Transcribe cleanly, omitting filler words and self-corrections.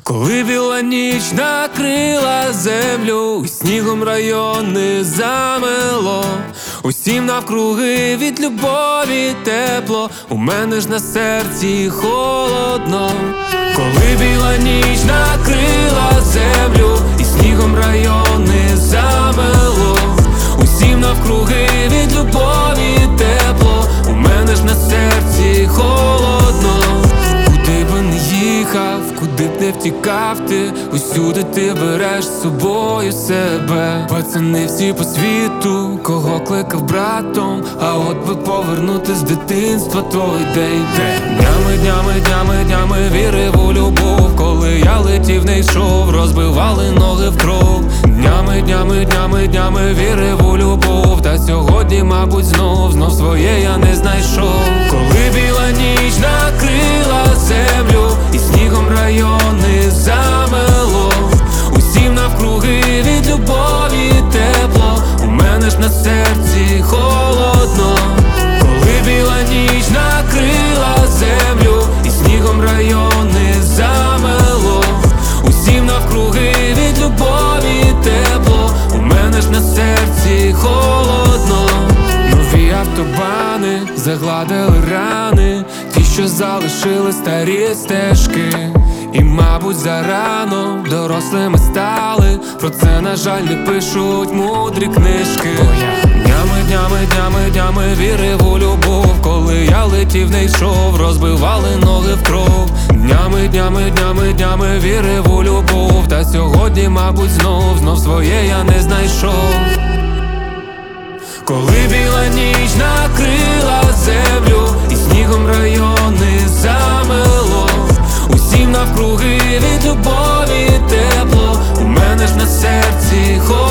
Коли біла ніч накрила землю, і снігом райони замело, усім навкруги від любові тепло, у мене ж на серці холодно. Коли біла ніч накрила землю, і снігом райони замело, усім навкруги від любові тепло, у мене ж на серці холодно. Куди би не їхав, куди б не втікав ти, усюди ти береш з собою себе. Пацани всі по світу, кого кликав братом, а от би повернути з дитинства той день. Днями вірив у любов, коли я летів, не йшов, розбивали ноги в кров. Днями вірив у любов, та сьогодні, мабуть, знов своє я не знайшов. Коли біла ніч накрила землю, і снігом райони замело, усім навкруги від любові тепло, у мене ж на серці холодно. Коли біла ніч накрила землю, і снігом райони замело, усім навкруги від любові тепло, у мене ж на серці холодно. Нові автобани загладили рани, ті, що залишили старі стежки. І, мабуть, зарано дорослими стали, про це, на жаль, не пишуть мудрі книжки. Днями вірив у любов, коли я летів, не йшов, розбивали ноги в кров. Днями вірив у любов, та сьогодні, мабуть, знов своє я не знайшов. Коли біла ніч накрила землю, і снігом райони замело, усім навкруги від любові тепло, у мене ж на серці холодно.